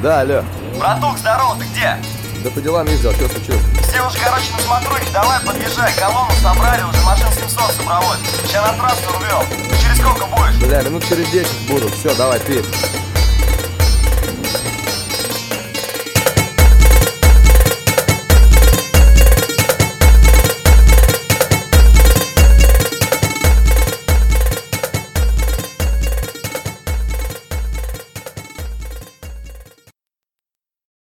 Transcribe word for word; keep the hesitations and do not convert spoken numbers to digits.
Да, алло. Братух, здорово, ты где? Да по делам ездил, что случилось? Все уже, короче, на смотрухе, давай подъезжай, колонну собрали, уже машин семьсот собралось. Сейчас на трассу рвем. Через сколько будешь? Бля, минут через десять буду. Все, давай, пей.